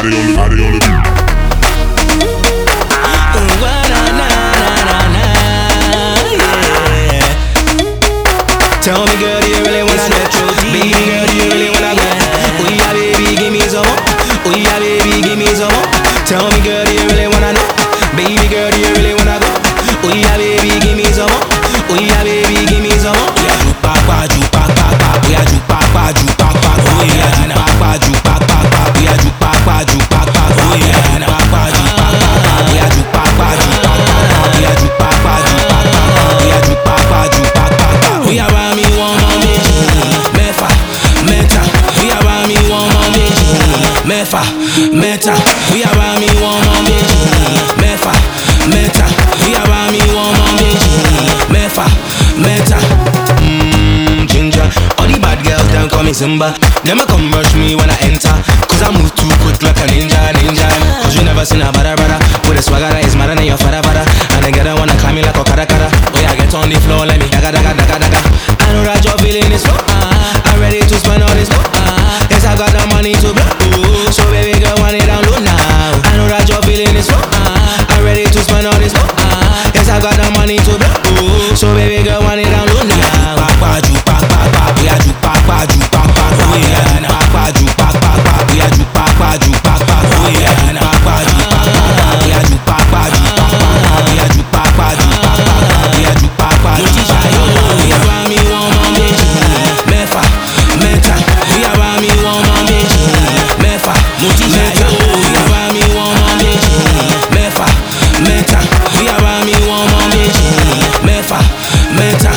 Tell me, girl, do you really wanna go? Baby girl, do you really wanna go? Oh yeah, baby, give me some more. Oh yeah, baby, give me some more. Tell me, girl, do you really wanna know? Baby girl, do you really wanna go? Oh yeah, baby, give me some more. Oh yeah, baby, give me some more. Yeah, ju pa pa, ju pa pa pa. Oh yeah, ju pa pa, ju pa pa. Oh yeah, ju pa pa, ju pa pa pa. Oh yeah, ju pa pa, ju pa pa. Oh yeah, ju pa pa, ju pa pa. Oh yeah, ju pa pa, ju pa pa. Oh yeah, ju pa pa, ju pa pa. Oh yeah, ju pa pa, ju pa pa. Oh yeah, buy me one more méjì, mẹ́fà, mẹ́ta. Oh yeah, buy me one more méjì, mẹ́fà, mẹ́ta. Oh yeah, buy me one more méjì, mẹ́fà, mẹ́ta. Oh yeah, buy me one more méjì, mẹ́fà, mẹ́ta. Ginger, all the bad girls down call me Simba. Them a come rush me when I enter, cause I move too quick like a ninja, ninja. Cause you never seen a brother with a swagger that is madder than your father. And they gotta wanna climb me like a kara. Oh yeah, get on the floor, let me daga. I know that you're feeling this flow. I'm ready to spend all this flow. Yes, I got the money to blow. So baby girl, want it down low now. I know that you're feeling this flow. I'm ready to spend all this flow. Yes, I got the money to blow. So baby girl, want it down low now. Pa ju pa pa pa, yeah ju pa pa ju pa pa, oh yeah pa pa ju pa pa pa, yeah ju pa pa ju pa pa, oh yeah pa pa ju pa pa, yeah ju pa pa ju pa pa, yeah ju pa pa ju pa pa, yeah ju pa pa ju pa pa. Yeah, buy me one more méjì, mẹ́fà, mẹ́ta. Yeah, buy me one more méjì, mẹ́fà, mẹ́ta. Yeah, buy me one more méjì, mẹ́fà, mẹ́ta. Yeah, buy me one more méjì, mẹ́fà, mẹ́ta.